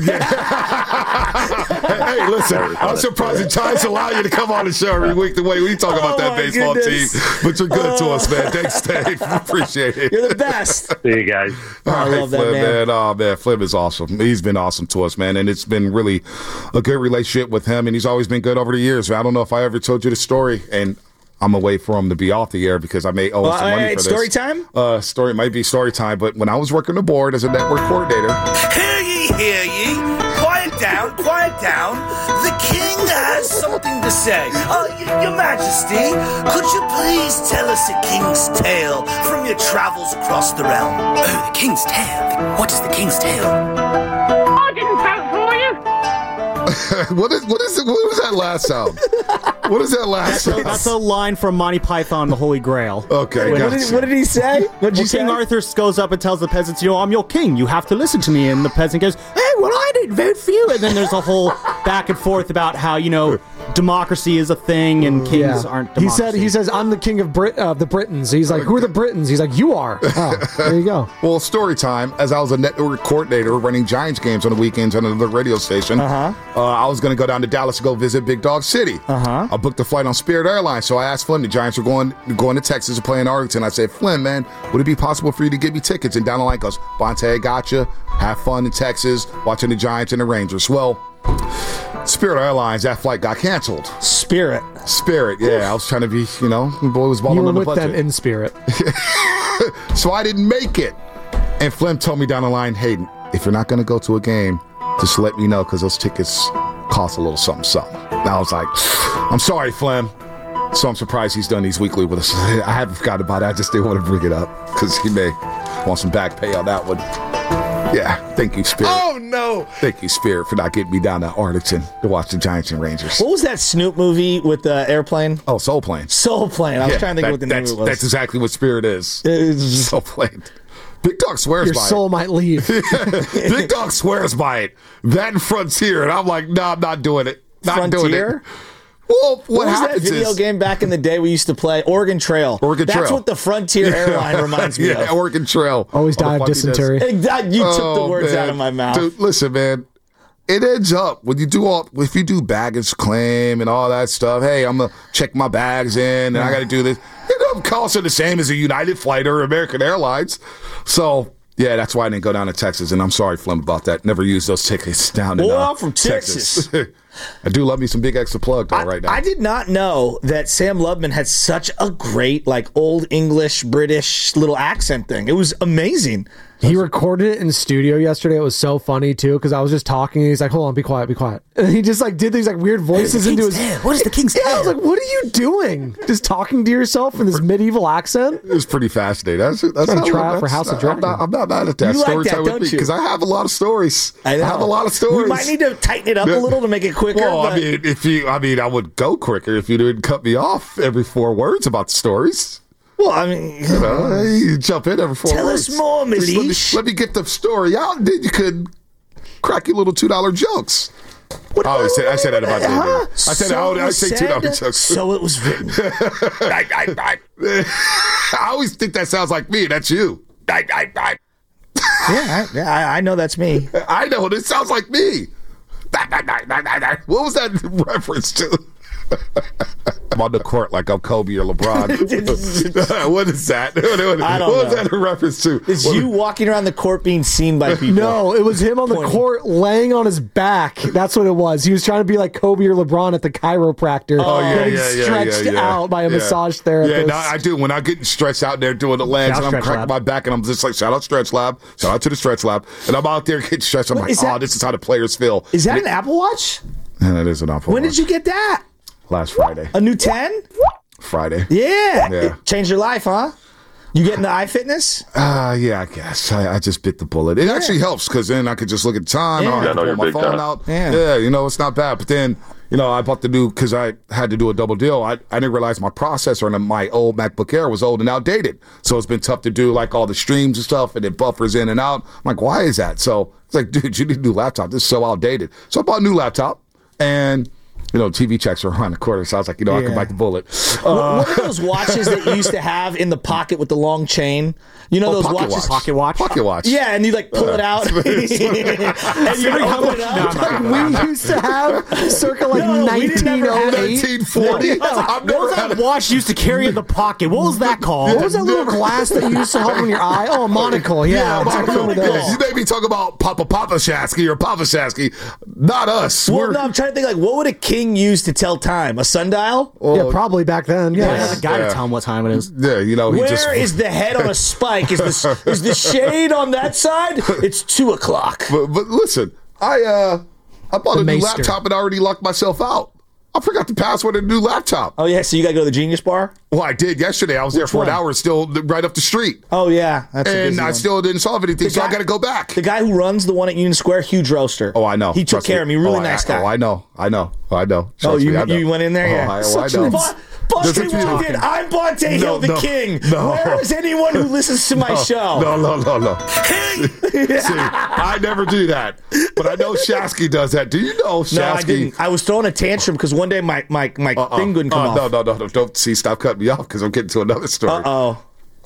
D: Hey, listen, I'm surprised the Giants allow you to come on the show every week the way we talk about that baseball team. But you're good to us, man. Thanks, Dave. Appreciate it.
E: You're the best.
G: See you guys.
E: I love that,
D: Flip,
E: man.
D: Oh, man, Flip is awesome. He's been awesome to us, man. And it's been really a good relationship with him. And he's always been good over the years. I don't know if I ever told you the story. And I'm going to wait for him to be off the air because I may owe him some money for this.
E: Story time?
D: It might be story time, but when I was working the board as a network coordinator.
J: Hear ye. Quiet down. The king has something to say. Your Majesty, could you please tell us a king's tale from your travels across the realm? Oh, the king's tale? What is the king's tale?
K: I didn't vote for you.
D: What was that last sound? What is that last sound?
F: That's a line from Monty Python, The Holy Grail.
D: Okay,
E: what did he say?
F: King Arthur goes up and tells the peasants, I'm your king. You have to listen to me. And the peasant goes, hey, well, I didn't vote for you. And then there's a whole back and forth about how, democracy is a thing and kings aren't democracy.
L: He says, I'm the king of the Britons. He's like, who are the Britons? He's like, you are. Oh, there you go.
D: Well, story time. As I was a network coordinator running Giants games on the weekends on another radio station, I was going to go down to Dallas to go visit Big Dog City. I booked a flight on Spirit Airlines, so I asked Flynn, the Giants were going to Texas to play in Arlington. I said, Flynn, man, would it be possible for you to get me tickets? And down the line goes, Bonte, I got you. Have fun in Texas watching the Giants and the Rangers. Well, Spirit Airlines, that flight got canceled.
E: Spirit,
D: yeah. I was trying to be, the boy was balling on the budget.
L: You were with them in spirit.
D: So I didn't make it. And Flem told me down the line, hey, if you're not going to go to a game, just let me know because those tickets cost a little something. And I was like, I'm sorry, Flem. So I'm surprised he's done these weekly with us. I haven't forgotten about it. I just didn't want to bring it up because he may want some back pay on that one. Yeah, thank you, Spirit.
E: Oh, no.
D: Thank you, Spirit, for not getting me down to Arlington to watch the Giants and Rangers.
E: What was that Snoop movie with the airplane?
D: Oh, Soul Plane.
E: Soul Plane. I was trying to think what the name was.
D: That's exactly what Spirit is. Soul Plane. Big Dog swears
L: Your
D: by it.
L: Your soul might leave.
D: Big Dog swears by it. That and Frontier. And I'm like, no, I'm not doing it. Not doing it. Well, what
E: was that video game back in the day we used to play? Oregon Trail. That's what the Frontier airline reminds me of.
D: Yeah, Oregon Trail.
L: Always die of dysentery.
E: You took the words out of my mouth.
D: Dude, listen, man. It ends up when you do if you do baggage claim and all that stuff. Hey, I'm gonna check my bags in, and I got to do this. It don't cost the same as a United flight or American Airlines. So. Yeah, that's why I didn't go down to Texas, and I'm sorry, Flem, about that. Never used those tickets down in
E: from Texas.
D: I do love me some Big Extra Plug, though, right now.
E: I did not know that Sam Lubman had such a great, old English, British little accent thing. It was amazing.
L: He recorded it in the studio yesterday. It was so funny, too, because I was just talking, and he's like, hold on, be quiet. And he just, did these, weird voices into his...
E: What is the king's tale?
L: I was like, what are you doing? Just talking to yourself in this medieval accent?
D: It was pretty fascinating. That's
L: trying to try out for House of Dragon.
D: I'm not mad at that.
E: You
D: story
E: like that,
D: time
E: don't
D: with me,
E: you?
D: because I have a lot of stories.
E: I
D: have a lot of stories.
E: We might need to tighten it up a little to make it quicker.
D: Well, I would go quicker if you didn't cut me off every 4 words about the stories.
E: Well,
D: you jump in every 4 words.
E: Tell us more, Milish.
D: Let me get the story out, and then you could crack your little $2 jokes. I said that about David. I say $2 jokes.
E: So it was written.
D: I always think that sounds like me. That's you.
E: Yeah, I know that's me.
D: I know it sounds like me. What was that reference to? I'm on the court like I'm Kobe or LeBron. What is that?
E: I don't know.
D: What was that a reference to?
E: It's you walking around the court being seen by people.
L: No, it was him on the court laying on his back. That's what it was. He was trying to be like Kobe or LeBron at the chiropractor. Getting stretched out by a massage therapist.
D: Yeah, I do. When I'm getting stretched out there doing the legs and I'm cracking my back and I'm just like, shout out Stretch Lab. Shout out to the Stretch Lab. And I'm out there getting stretched. I'm like, this is how the players feel.
E: Is that an Apple Watch?
D: Yeah, that is an Apple Watch.
E: When did you get that?
D: Last Friday.
E: A new 10?
D: Friday.
E: Yeah. It changed your life, huh? You getting the iFitness?
D: Yeah, I guess. I just bit the bullet. It actually helps because then I could just look at time. I don't have to pull my phone out. Yeah, it's not bad. But then, I bought the new, because I had to do a double deal. I didn't realize my processor on my old MacBook Air was old and outdated. So it's been tough to do like all the streams and stuff, and it buffers in and out. I'm like, why is that? So it's like, dude, you need a new laptop. This is so outdated. So I bought a new laptop, and TV checks are around the corner, so I was like, I can bite the bullet.
E: What are those watches that you used to have in the pocket with the long chain? Those watches?
F: Pocket watch?
D: Pocket watch.
E: Yeah, and you pull it out. and you open it up.
L: We used to have circa 1908.
D: 1940.
F: What was that watch you used to carry in the pocket? What was that called?
L: What was that little glass that you used to hold on your eye? Oh, a monocle. Yeah, I remember those.
D: You made me talk about Papa Shasky or Papa Shasky, not us.
E: Well, I'm trying to think, what would a king use to tell time? A sundial?
L: Yeah, probably back then. Yeah,
F: there's a guy to tell him what time it is.
D: Yeah,
E: Where is the head on a spike? Is the shade on that side? It's 2:00.
D: But listen, I bought a new laptop and I already locked myself out. I forgot the password of the new laptop.
E: Oh, yeah, so you got to go to the Genius Bar?
D: Well, I did yesterday. I was there for an hour, still right up the street.
E: Oh, yeah.
D: And I still didn't solve anything, so I got to go back.
E: The guy who runs the one at Union Square, huge roaster.
D: Oh, I know.
E: He took care of me. Really nice guy.
D: Oh, I know.
E: Oh, you went in there? Yeah.
D: I know.
E: Bonte walked in. I'm Bonte Hill, the king. Where is anyone who listens to my show?
D: No. See, I never do that. But I know Shasky does that. Do you know Shasky?
E: No, I didn't. I was throwing a tantrum because one day my thing couldn't come off.
D: No. Don't stop cutting me off because I'm getting to another story.
E: Uh-oh.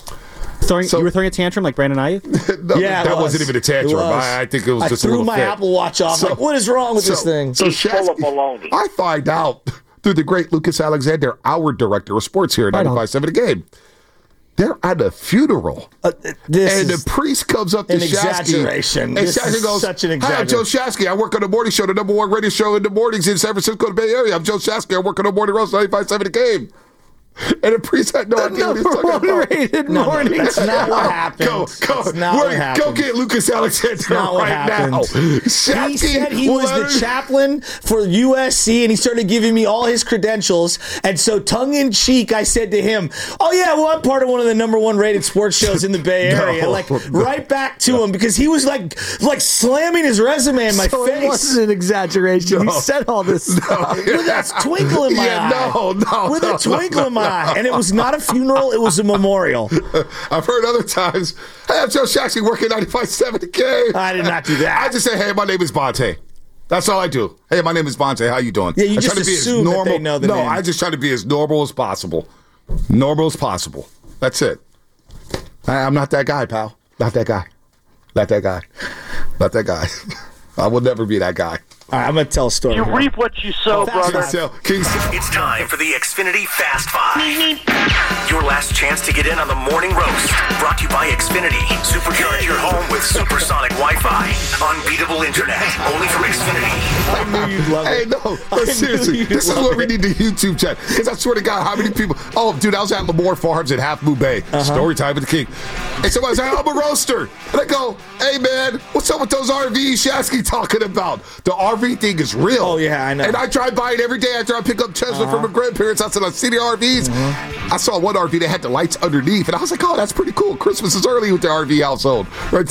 F: You were throwing a tantrum like Brandon Ayuk?
D: No, that wasn't even a tantrum. I think it was just a little
E: I threw my Apple Watch off. What is wrong with this thing?
D: So
J: He's full of baloney.
D: I find out through the great Lucas Alexander, our director of sports here at 95.7 The Game. They're at a funeral. And the priest comes up to Shasky.
E: Exaggeration.
D: And Shasky goes,
E: such an exaggeration.
D: Hi, I'm Joe Shasky. I work on the morning show, the #1 radio show in the mornings in San Francisco, the Bay Area. I'm Joe Shasky. I work on the morning roast, 95.7 The Game. And the priest had no idea what he was talking about.
L: Rated morning.
E: That's not what happens.
D: Go get Lucas Alexander right now.
E: He said he was the chaplain for USC, and he started giving me all his credentials. And so, tongue-in-cheek, I said to him, oh, yeah, well, I'm part of one of the #1 rated sports shows in the Bay Area. Right back to him, because he was like slamming his resume in my face.
L: It wasn't an exaggeration. He said all this stuff.
E: With that twinkle in my eye. With a twinkle in my eye. And it was not a funeral, it was a memorial.
D: I've heard other times, hey, I'm Joe Shasky working 95.7 The Game.
E: I did not do that.
D: I just say, hey, my name is Bonte. That's all I do. Hey, my name is Bonte. How you doing?
E: Yeah, you just assume that they know the name.
D: No, I just try to be as normal as possible. Normal as possible. That's it. I'm not that guy, pal. Not that guy. I will never be that guy.
E: All right, I'm going to tell a story.
J: You reap what you sow, brother.
C: It's time for the Xfinity Fast Five. Your last chance to get in on the morning roast. Brought to you by Xfinity. Supercharge your home with supersonic Wi-Fi. Unbeatable internet. Only from Xfinity.
E: I knew you'd love it.
D: Hey, no. But seriously, this is what we need the YouTube chat. Because I swear to God, how many people... Oh, dude, I was at Lemoore Farms at Half Moon Bay. Story time with the king. And somebody's like, I'm a roaster. And I go, hey, man, what's up with those RVs Shasky talking about? The RV thing is real.
E: Oh, yeah, I know.
D: And I drive by it every day after I pick up Tesla from my grandparents. I said, I see the RVs. I saw one RV that had the lights underneath, and I was like, oh, that's pretty cool. Christmas is early with the RV household. Right.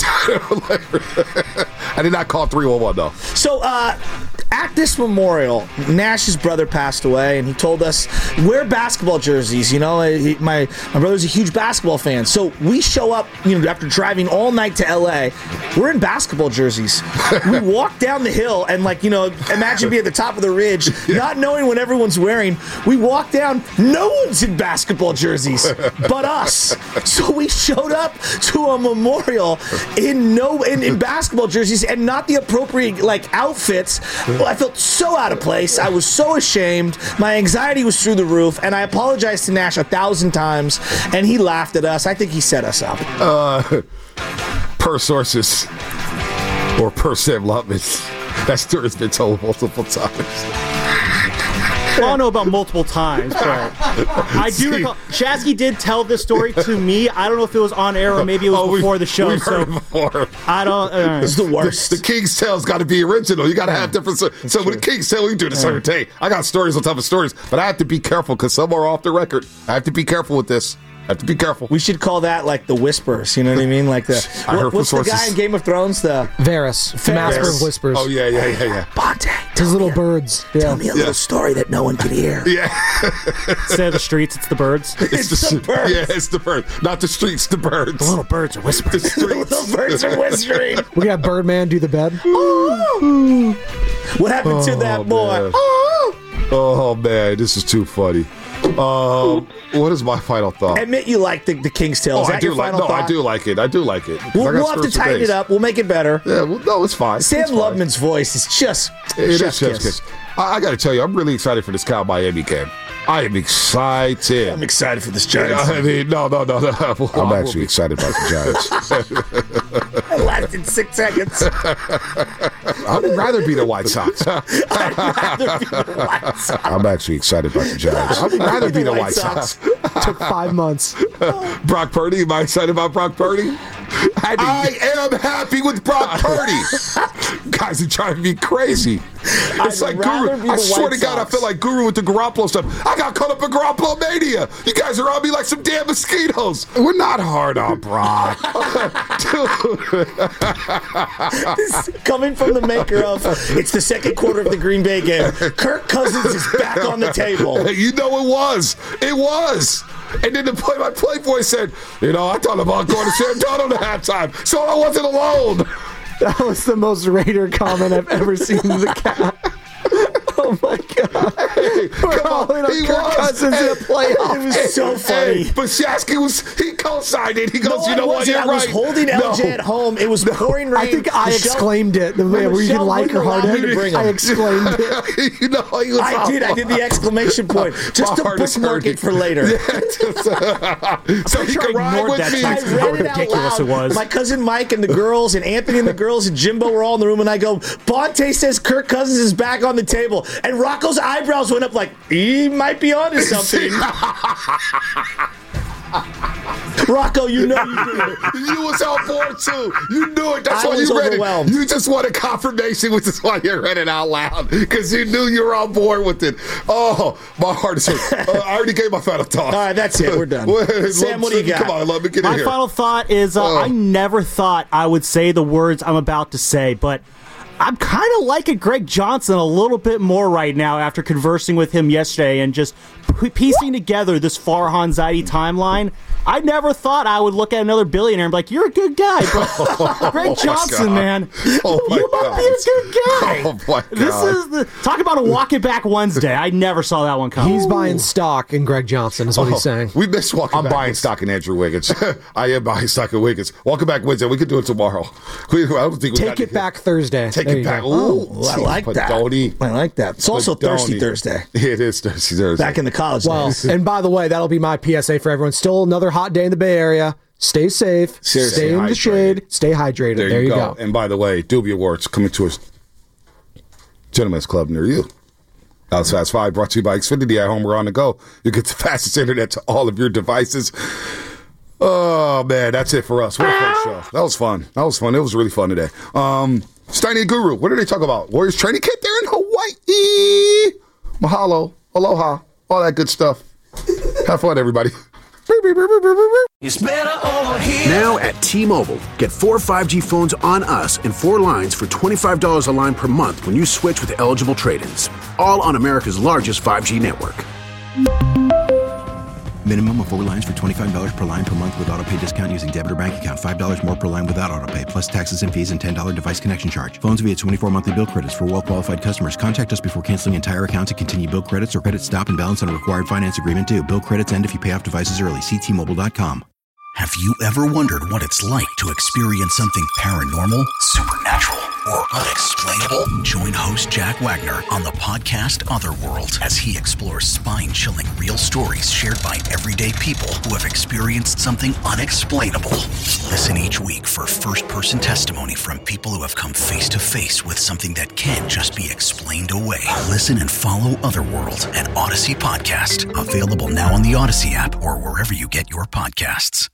D: I did not call 311, though.
E: So, at this memorial, Nash's brother passed away, and he told us, wear basketball jerseys. You know, my brother's a huge basketball fan. So we show up, after driving all night to L.A., we're in basketball jerseys. We walk down the hill, and imagine being at the top of the ridge, not knowing what everyone's wearing. We walk down, no one's in basketball jerseys but us. So we showed up to a memorial in basketball jerseys and not the appropriate outfits. I felt so out of place. I was so ashamed. My anxiety was through the roof, and I apologized to Nash 1,000 times, and he laughed at us. I think he set us up.
D: Per sources or per Sam Lutman, that story's been told multiple times.
F: Well, I don't know about multiple times, but I do recall Shasky did tell this story to me. I don't know if it was on air or maybe it was before the show.
D: We've heard it before.
F: I don't.
E: It's the worst.
D: The King's Tale's got to be original. You got to have different. So with the King's Tale, we can do this every day. I got stories on top of stories, but I have to be careful because some are off the record. I have to be careful with this. Have to be careful.
E: We should call that like the Whispers. You know what I mean? Like the what's the guy in Game of Thrones? The
L: Varys, Master of Whispers.
D: Oh yeah.
E: Bonte,
L: his little birds.
E: Tell me a little story that no one can hear.
D: Yeah.
F: Instead of the streets, it's the birds.
E: It's the birds.
D: Yeah, it's the birds. Not the streets, the birds.
F: The little birds are whispering.
E: The little birds are whispering.
L: We got Birdman do the bed.
E: What happened to that boy?
D: Oh man, this is too funny. What is my final thought?
E: Admit you like the King's Tale. Is that your final thought?
D: I do like it.
E: We'll have to tighten it up. We'll make it better.
D: Yeah, no, it's fine.
E: Sam Loveman's voice is just
D: chef's kiss. I got to tell you, I'm really excited for this Cal Miami game. I am excited.
E: I'm excited for this Giants.
D: I mean, no. I'm actually excited about the Giants.
E: It lasted 6 seconds.
D: I'd rather be the White Sox. I'm actually excited about the Giants. I'd rather be the White Sox.
L: Took 5 months.
D: Brock Purdy. Am I excited about Brock Purdy? I am happy with Brock Purdy. Guys are trying to be crazy. It's like Guru. I swear to God, I feel like Guru with the Garoppolo stuff. I got caught up in Garoppolo mania. You guys are on me like some damn mosquitoes. We're not hard on Brock.
E: Coming from the maker of it's the second quarter of the Green Bay game. Kirk Cousins is back on the table.
D: You know it was. It was. And then my Playboy said, I thought about going to Sam Darnold at halftime, so I wasn't alone.
L: That was the most Raider comment I've ever seen in the cat. Oh my God! We're all in on Kirk Cousins in a playoff.
E: It was so funny.
D: But Shasky he co-signed it. He goes, you know what? You're right.
E: I was holding LJ at home. It was pouring rain.
L: I think I exclaimed it. The way where you can like her hard. I exclaimed it.
E: I did the exclamation point just to bookmark it for later.
D: So he can ride with me.
E: I read it ridiculous it was. My cousin Mike and the girls and Anthony and the girls and Jimbo were all in the room, and I go, Bonte says Kirk Cousins is back on the table. And Rocco's eyebrows went up like, he might be onto something. Rocco, you know you did it.
D: You was on board too. You knew it. That's why
E: was
D: you read
E: overwhelmed.
D: it. You just wanted confirmation, which is why you read it out loud, because you knew you were on board with it. Oh, my heart is hurt. I already gave my final thought.
E: All right, that's it. We're done. Sam, what do you got?
D: Come on, let me get in here.
F: My final thought is I never thought I would say the words I'm about to say, but I'm kind of liking Greg Johnson a little bit more right now after conversing with him yesterday and just piecing together this Farhan Zaidi timeline. I never thought I would look at another billionaire and be like, you're a good guy, but Greg Johnson, man, you might be a good guy.
D: Oh, my God.
F: This is talk about a walk it back Wednesday. I never saw that one coming.
L: He's buying stock in Greg Johnson is what he's saying.
D: We missed walking back. I'm buying stock in Andrew Wiggins. I am buying stock in Wiggins. Walking back Wednesday. We could do it tomorrow. I don't think
L: Take it back Thursday.
D: Take it back. Ooh,
E: I like that. I like that. It's also Thirsty Thursday.
D: It is Thirsty Thursday.
E: Back in the college days.
L: And by the way, that'll be my PSA for everyone. Still another hot day in the Bay Area. Stay safe.
D: Seriously,
L: stay in the shade. Stay hydrated. There you go.
D: And by the way, Doobie Awards coming to a gentleman's club near you. That was Fast 5, brought to you by Xfinity. At home, we're on the go. You get the fastest internet to all of your devices. Oh, man, that's it for us. What a fun show. That was fun. It was really fun today. Steiny Guru, what did they talk about? Warriors training camp there in Hawaii. Mahalo, aloha, all that good stuff. Have fun, everybody.
J: It's better over here.
A: Now at T-Mobile, get 4 5G phones on us and 4 lines for $25 a line per month when you switch with eligible trade-ins. All on America's largest 5G network.
B: Minimum of 4 lines for $25 per line per month with autopay discount using debit or bank account. $5 more per line without autopay, plus taxes and fees and $10 device connection charge. Phones via 24 monthly bill credits for well-qualified customers. Contact us before canceling entire account to continue bill credits or credit stop and balance on a required finance agreement due. Bill credits end if you pay off devices early. See T-Mobile.com.
C: Have you ever wondered what it's like to experience something paranormal, supernatural, or unexplainable? Join host Jack Wagner on the podcast Otherworld as he explores spine-chilling real stories shared by everyday people who have experienced something unexplainable. Listen each week for first-person testimony from people who have come face-to-face with something that can't just be explained away. Listen and follow Otherworld, an Odyssey podcast. Available now on the Odyssey app or wherever you get your podcasts.